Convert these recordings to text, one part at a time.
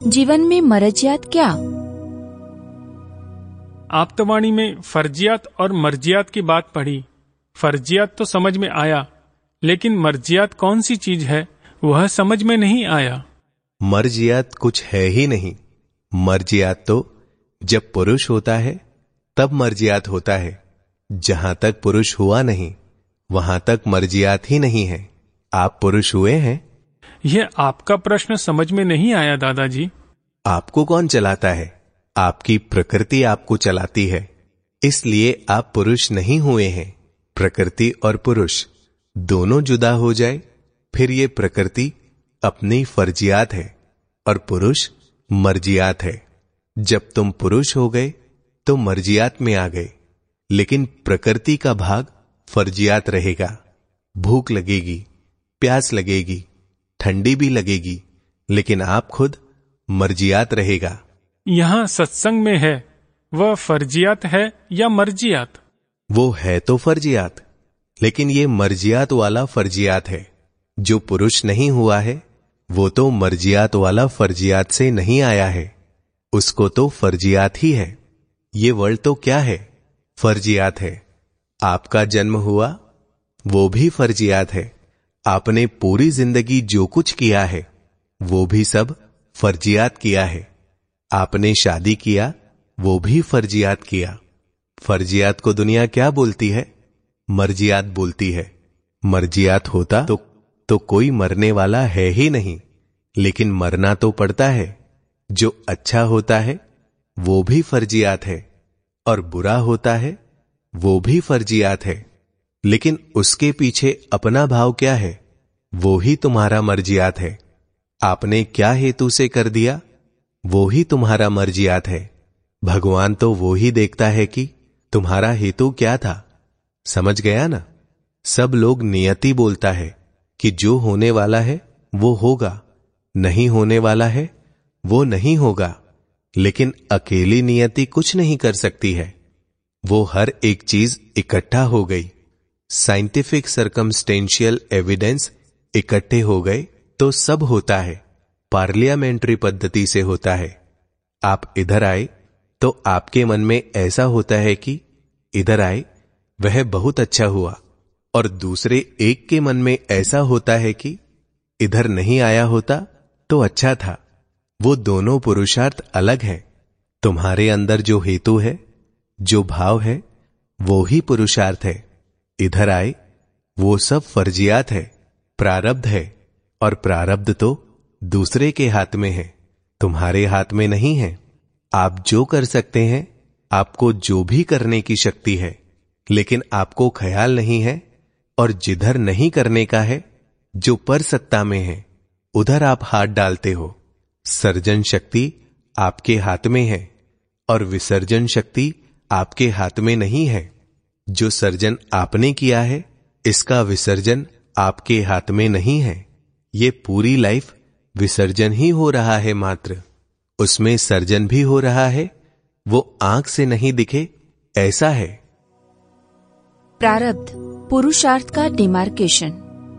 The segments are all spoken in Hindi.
जीवन में मर्जियात क्या? आप्तवाणी में फर्जियात और मर्जियात की बात पढ़ी। फर्जियात तो समझ में आया, लेकिन मर्जियात कौन सी चीज है वह समझ में नहीं आया। मर्जियात कुछ है ही नहीं। मर्जियात तो जब पुरुष होता है तब मर्जियात होता है। जहां तक पुरुष हुआ नहीं वहां तक मर्जियात ही नहीं है। आप पुरुष हुए हैं? यह आपका प्रश्न समझ में नहीं आया दादाजी। आपको कौन चलाता है? आपकी प्रकृति आपको चलाती है, इसलिए आप पुरुष नहीं हुए हैं। प्रकृति और पुरुष दोनों जुदा हो जाए फिर ये प्रकृति अपनी फर्जियात है और पुरुष मर्जियात है। जब तुम पुरुष हो गए तो मर्जियात में आ गए, लेकिन प्रकृति का भाग फर्जियात रहेगा। भूख लगेगी, प्यास लगेगी, ठंडी भी लगेगी, लेकिन आप खुद मर्जियात रहेगा। यहाँ सत्संग में है, वह फर्जियात है या मर्जियात? वो है तो फर्जियात, लेकिन ये मर्जियात वाला फर्जियात है। जो पुरुष नहीं हुआ है वो तो मर्जियात वाला फर्जियात से नहीं आया है, उसको तो फर्जियात ही है। ये वर्ल्ड तो क्या है? फर्जियात है। आपका जन्म हुआ वो भी फर्जियात है। आपने पूरी जिंदगी जो कुछ किया है वो भी सब फर्जियात किया है। आपने शादी किया वो भी फर्जियात किया। फर्जियात को दुनिया क्या बोलती है? मर्जियात बोलती है। मर्जियात होता तो कोई मरने वाला है ही नहीं, लेकिन मरना तो पड़ता है। जो अच्छा होता है वो भी फर्जियात है और बुरा होता है वो भी फर्जियात है, लेकिन उसके पीछे अपना भाव क्या है वो ही तुम्हारा मर्जियात है। आपने क्या हेतु से कर दिया वो ही तुम्हारा मर्जियात है। भगवान तो वो ही देखता है कि तुम्हारा हेतु क्या था। समझ गया ना? सब लोग नियति बोलता है कि जो होने वाला है वो होगा, नहीं होने वाला है वो नहीं होगा, लेकिन अकेली नियति कुछ नहीं कर सकती है। वो हर एक चीज इकट्ठा हो गई। साइंटिफिक सर्कमस्टेंशियल एविडेंस इकट्ठे हो गए तो सब होता है। पार्लियामेंट्री पद्धति से होता है। आप इधर आए तो आपके मन में ऐसा होता है कि इधर आए वह बहुत अच्छा हुआ, और दूसरे एक के मन में ऐसा होता है कि इधर नहीं आया होता तो अच्छा था। वो दोनों पुरुषार्थ अलग हैं। तुम्हारे अंदर जो हेतु है, जो भाव है, वो ही पुरुषार्थ है। इधर आए वो सब फर्जियात है, प्रारब्ध है, और प्रारब्ध तो दूसरे के हाथ में है, तुम्हारे हाथ में नहीं है। आप जो कर सकते हैं, आपको जो भी करने की शक्ति है, लेकिन आपको ख्याल नहीं है, और जिधर नहीं करने का है, जो पर सत्ता में है, उधर आप हाथ डालते हो। सर्जन शक्ति आपके हाथ में है और विसर्जन शक्ति आपके हाथ में नहीं है। जो सर्जन आपने किया है, इसका विसर्जन आपके हाथ में नहीं है। ये पूरी लाइफ विसर्जन ही हो रहा है मात्र, उसमें सर्जन भी हो रहा है, वो आंख से नहीं दिखे ऐसा है। प्रारब्ध, पुरुषार्थ का डिमार्केशन।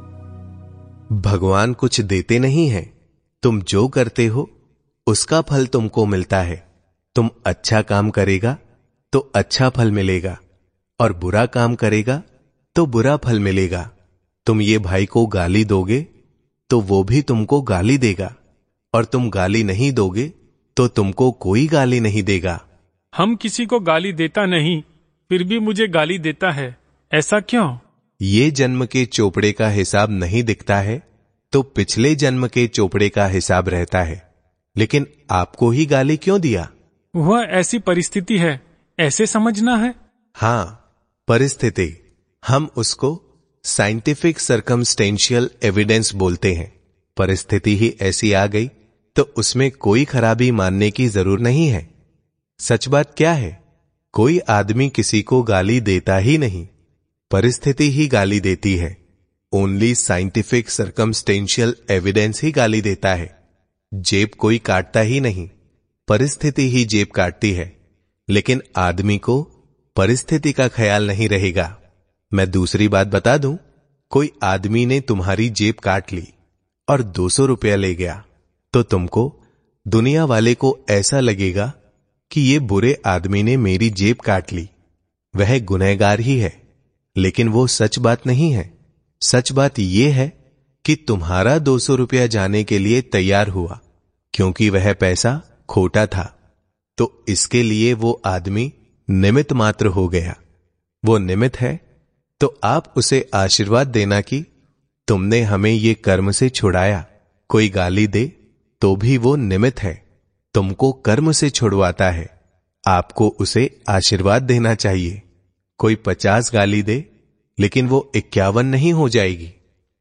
भगवान कुछ देते नहीं है, तुम जो करते हो उसका फल तुमको मिलता है। तुम अच्छा काम करेगा तो अच्छा फल मिलेगा, और बुरा काम करेगा तो बुरा फल मिलेगा। तुम ये भाई को गाली दोगे तो वो भी तुमको गाली देगा, और तुम गाली नहीं दोगे तो तुमको कोई गाली नहीं देगा। हम किसी को गाली देता नहीं, फिर भी मुझे गाली देता है, ऐसा क्यों? ये जन्म के चोपड़े का हिसाब नहीं दिखता है तो पिछले जन्म के चोपड़े का हिसाब रहता है। लेकिन आपको ही गाली क्यों दिया? वह ऐसी परिस्थिति है, ऐसे समझना है। हाँ, परिस्थिति। हम उसको साइंटिफिक सर्कमस्टेंशियल एविडेंस बोलते हैं। परिस्थिति ही ऐसी आ गई तो उसमें कोई खराबी मानने की जरूरत नहीं है। सच बात क्या है? कोई आदमी किसी को गाली देता ही नहीं, परिस्थिति ही गाली देती है। ओनली साइंटिफिक सर्कमस्टेंशियल एविडेंस ही गाली देता है। जेब कोई काटता ही नहीं, परिस्थिति ही जेब काटती है। लेकिन आदमी को परिस्थिति का ख्याल नहीं रहेगा। मैं दूसरी बात बता दूं, कोई आदमी ने तुम्हारी जेब काट ली और 200 रुपया ले गया, तो तुमको दुनिया वाले को ऐसा लगेगा कि ये बुरे आदमी ने मेरी जेब काट ली, वह गुनहगार ही है। लेकिन वो सच बात नहीं है। सच बात यह है कि तुम्हारा 200 रुपया जाने के लिए तैयार हुआ, क्योंकि वह पैसा खोटा था। तो इसके लिए वो आदमी निमित्त मात्र हो गया। वो निमित्त है तो आप उसे आशीर्वाद देना कि तुमने हमें ये कर्म से छुड़ाया। कोई गाली दे तो भी वो निमित्त है, तुमको कर्म से छुड़वाता है। आपको उसे आशीर्वाद देना चाहिए। कोई 50 गाली दे लेकिन वो 51 नहीं हो जाएगी,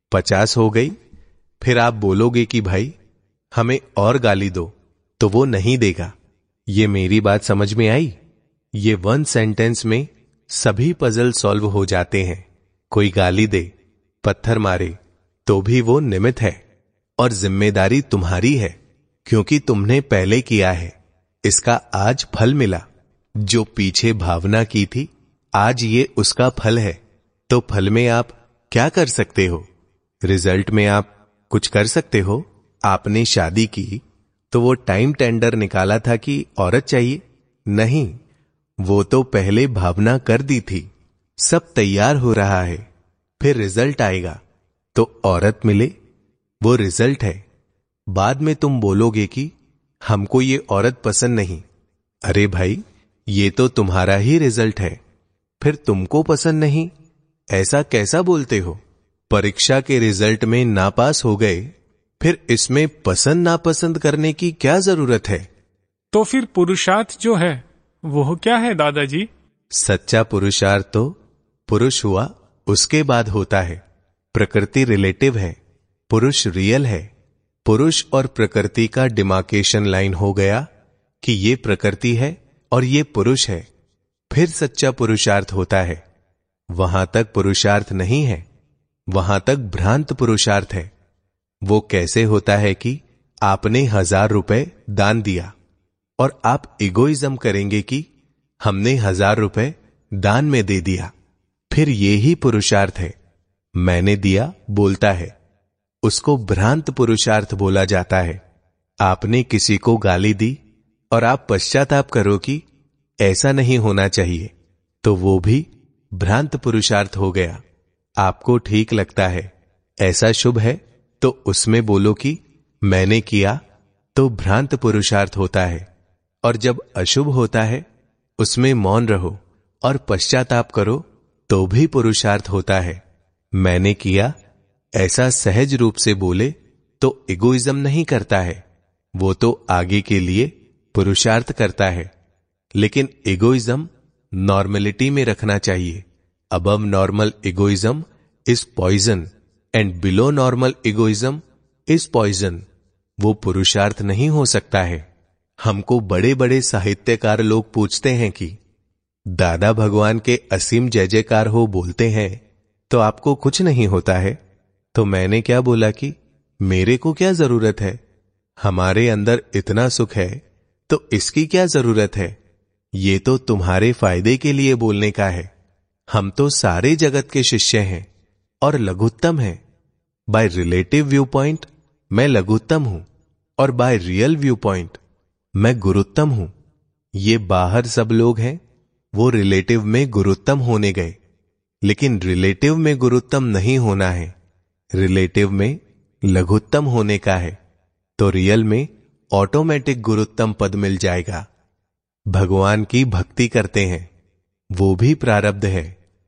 50 हो गई। फिर आप बोलोगे कि भाई हमें और गाली दो, तो वो नहीं देगा। ये मेरी बात समझ में आई? ये 1 सेंटेंस में सभी पजल सॉल्व हो जाते हैं। कोई गाली दे, पत्थर मारे, तो भी वो निमित्त है और जिम्मेदारी तुम्हारी है, क्योंकि तुमने पहले किया है। इसका आज फल मिला। जो पीछे भावना की थी, आज ये उसका फल है। तो फल में आप क्या कर सकते हो? रिजल्ट में आप कुछ कर सकते हो? आपने शादी की तो वो टाइम टेंडर निकाला था कि औरत चाहिए? नहीं, वो तो पहले भावना कर दी थी। सब तैयार हो रहा है, फिर रिजल्ट आएगा तो औरत मिले, वो रिजल्ट है। बाद में तुम बोलोगे कि हमको ये औरत पसंद नहीं। अरे भाई, ये तो तुम्हारा ही रिजल्ट है, फिर तुमको पसंद नहीं, ऐसा कैसा बोलते हो? परीक्षा के रिजल्ट में नापास हो गए, फिर इसमें पसंद नापसंद करने की क्या जरूरत है? तो फिर पुरुषार्थ जो है वो क्या है दादाजी? सच्चा पुरुषार्थ तो पुरुष हुआ उसके बाद होता है। प्रकृति रिलेटिव है, पुरुष रियल है। पुरुष और प्रकृति का डिमार्केशन लाइन हो गया कि ये प्रकृति है और ये पुरुष है, फिर सच्चा पुरुषार्थ होता है। वहां तक पुरुषार्थ नहीं है, वहां तक भ्रांत पुरुषार्थ है। वो कैसे होता है कि आपने 1000 रुपए दान दिया और आप इगोइज्म करेंगे कि हमने 1000 रुपए दान में दे दिया, फिर ये ही पुरुषार्थ है। मैंने दिया बोलता है, उसको भ्रांत पुरुषार्थ बोला जाता है। आपने किसी को गाली दी और आप पश्चाताप करो कि ऐसा नहीं होना चाहिए, तो वो भी भ्रांत पुरुषार्थ हो गया। आपको ठीक लगता है, ऐसा शुभ है, तो उसमें बोलो कि मैंने किया, तो भ्रांत पुरुषार्थ होता है। और जब अशुभ होता है उसमें मौन रहो और पश्चाताप करो, तो भी पुरुषार्थ होता है। मैंने किया ऐसा सहज रूप से बोले तो इगोइज्म नहीं करता है, वो तो आगे के लिए पुरुषार्थ करता है। लेकिन इगोइज्म नॉर्मलिटी में रखना चाहिए। Above normal egoism is poison and below normal egoism is poison. वो पुरुषार्थ नहीं हो सकता है। हमको बड़े बड़े साहित्यकार लोग पूछते हैं कि दादा भगवान के असीम जय जयकार हो बोलते हैं तो आपको कुछ नहीं होता है? तो मैंने क्या बोला कि मेरे को क्या जरूरत है, हमारे अंदर इतना सुख है तो इसकी क्या जरूरत है? ये तो तुम्हारे फायदे के लिए बोलने का है। हम तो सारे जगत के शिष्य हैं और लघुत्तम हैं। बाय रिलेटिव व्यू पॉइंट मैं लघुत्तम हूं और बाय रियल व्यू पॉइंट मैं गुरुत्तम हूं। ये बाहर सब लोग हैं, वो रिलेटिव में गुरुत्तम होने गए, लेकिन रिलेटिव में गुरुत्तम नहीं होना है, रिलेटिव में लघुत्तम होने का है। तो रियल में ऑटोमेटिक गुरुत्तम पद मिल जाएगा। भगवान की भक्ति करते हैं, वो भी प्रारब्ध है।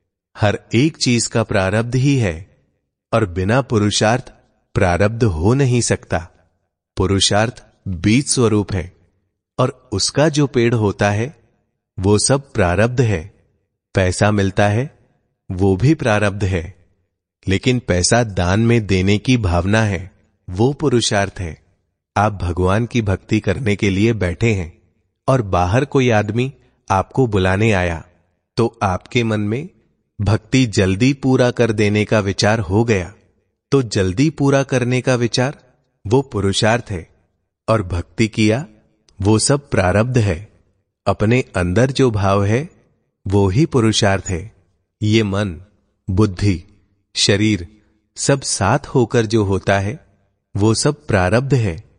हर एक चीज का प्रारब्ध ही है और बिना पुरुषार्थ प्रारब्ध हो नहीं सकता। पुरुषार्थ बीज स्वरूप है और उसका जो पेड़ होता है वो सब प्रारब्ध है। पैसा मिलता है वो भी प्रारब्ध है, लेकिन पैसा दान में देने की भावना है, वो पुरुषार्थ है। आप भगवान की भक्ति करने के लिए बैठे हैं और बाहर कोई आदमी आपको बुलाने आया, तो आपके मन में भक्ति जल्दी पूरा कर देने का विचार हो गया। तो जल्दी पूरा करने का विचार वो पुरुषार्थ है और भक्ति किया वो सब प्रारब्ध है। अपने अंदर जो भाव है वो ही पुरुषार्थ है। ये मन, बुद्धि, शरीर सब साथ होकर जो होता है वो सब प्रारब्ध है।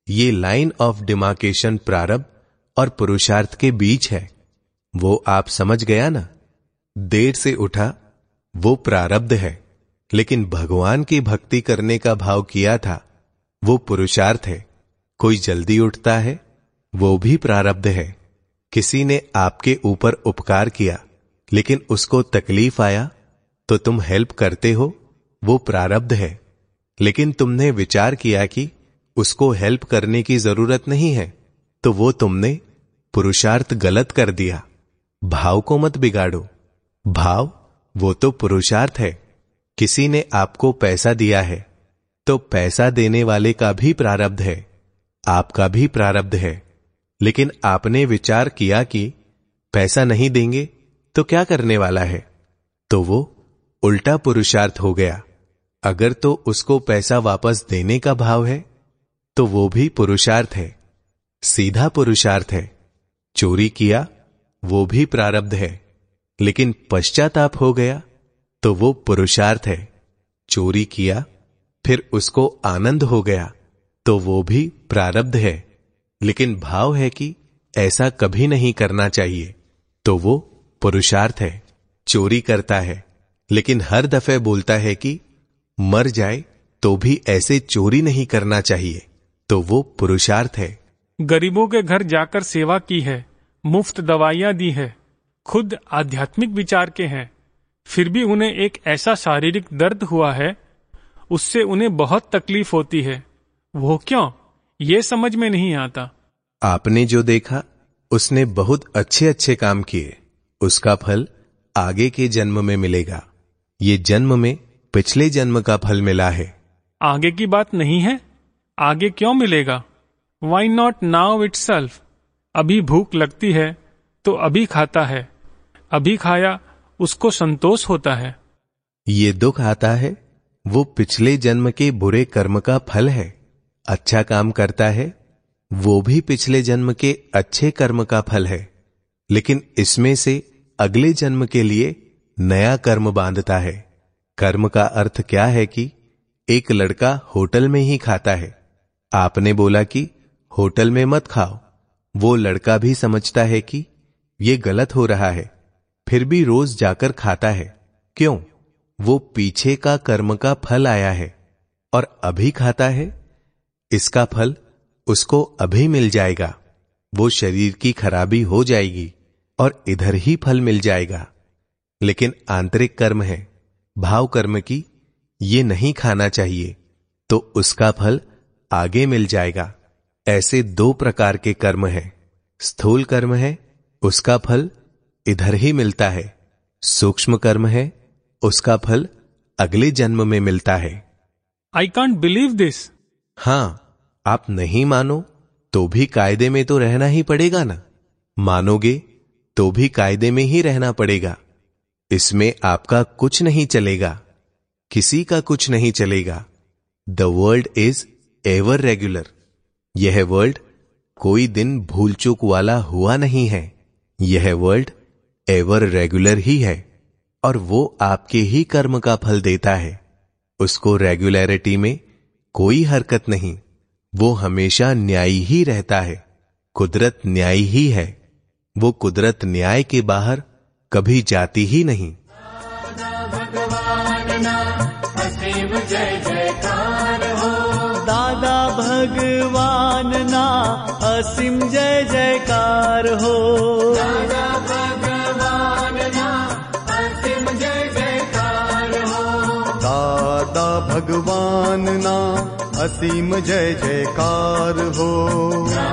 ये लाइन ऑफ डिमार्केशन प्रारब्ध और पुरुषार्थ के बीच है। वो आप समझ गया ना? देर से उठा वो प्रारब्ध है, लेकिन भगवान की भक्ति करने का भाव किया था वो पुरुषार्थ है। कोई जल्दी उठता है वो भी प्रारब्ध है। किसी ने आपके ऊपर उपकार किया लेकिन उसको तकलीफ आया तो तुम हेल्प करते हो, वो प्रारब्ध है। लेकिन तुमने विचार किया कि उसको हेल्प करने की जरूरत नहीं है तो वो तुमने पुरुषार्थ गलत कर दिया। भाव को मत बिगाड़ो। भाव वो तो पुरुषार्थ है। किसी ने आपको पैसा दिया है तो पैसा देने वाले का भी प्रारब्ध है, आपका भी प्रारब्ध है। लेकिन आपने विचार किया कि पैसा नहीं देंगे तो क्या करने वाला है, तो वो उल्टा पुरुषार्थ हो गया। अगर तो उसको पैसा वापस देने का भाव है तो वो भी पुरुषार्थ है, सीधा पुरुषार्थ है। चोरी किया वो भी प्रारब्ध है, लेकिन पश्चाताप हो गया तो वो पुरुषार्थ है। चोरी किया फिर उसको आनंद हो गया तो वो भी प्रारब्ध है, लेकिन भाव है कि ऐसा कभी नहीं करना चाहिए तो वो पुरुषार्थ है। चोरी करता है लेकिन हर दफे बोलता है कि मर जाए तो भी ऐसे चोरी नहीं करना चाहिए तो वो पुरुषार्थ है। गरीबों के घर जाकर सेवा की है, मुफ्त दवाइयां दी है, खुद आध्यात्मिक विचार के हैं, फिर भी उन्हें एक ऐसा शारीरिक दर्द हुआ है उससे उन्हें बहुत तकलीफ होती है। वो क्यों, ये समझ में नहीं आता। आपने जो देखा उसने बहुत अच्छे अच्छे काम किए, उसका फल आगे के जन्म में मिलेगा। ये जन्म में पिछले जन्म का फल मिला है। आगे की बात नहीं है, आगे क्यों मिलेगा? Why not now itself? अभी भूख लगती है तो अभी खाता है, अभी खाया उसको संतोष होता है। ये दुख आता है वो पिछले जन्म के बुरे कर्म का फल है। अच्छा काम करता है वो भी पिछले जन्म के अच्छे कर्म का फल है, लेकिन इसमें से अगले जन्म के लिए नया कर्म बांधता है। कर्म का अर्थ क्या है कि एक लड़का होटल में ही खाता है, आपने बोला कि होटल में मत खाओ। वो लड़का भी समझता है कि ये गलत हो रहा है, फिर भी रोज जाकर खाता है। क्यों? वो पीछे का कर्म का फल आया है और अभी खाता है। इसका फल उसको अभी मिल जाएगा। वो शरीर की खराबी हो जाएगी और इधर ही फल मिल जाएगा। लेकिन आंतरिक कर्म है, भाव कर्म की, ये नहीं खाना चाहिए तो उसका फल आगे मिल जाएगा। ऐसे दो प्रकार के कर्म हैं। स्थूल कर्म है, उसका फल इधर ही मिलता है। सूक्ष्म कर्म है, उसका फल अगले जन्म में मिलता है। I can't believe this. हां, आप नहीं मानो तो भी कायदे में तो रहना ही पड़ेगा ना। मानोगे तो भी कायदे में ही रहना पड़ेगा। इसमें आपका कुछ नहीं चलेगा, किसी का कुछ नहीं चलेगा। The world is ever regular. यह वर्ल्ड कोई दिन भूल चूक वाला हुआ नहीं है। यह वर्ल्ड एवर रेगुलर ही है और वो आपके ही कर्म का फल देता है। उसको रेगुलरिटी में कोई हरकत नहीं, वो हमेशा न्यायी ही रहता है। कुदरत न्यायी ही है, वो कुदरत न्याय के बाहर कभी जाती ही नहीं। दादा भगवान ना असीम जय जयकार हो। दादा भगवान ना असीम जय जयकार हो। दादा भगवान ना असीम जय जयकार हो।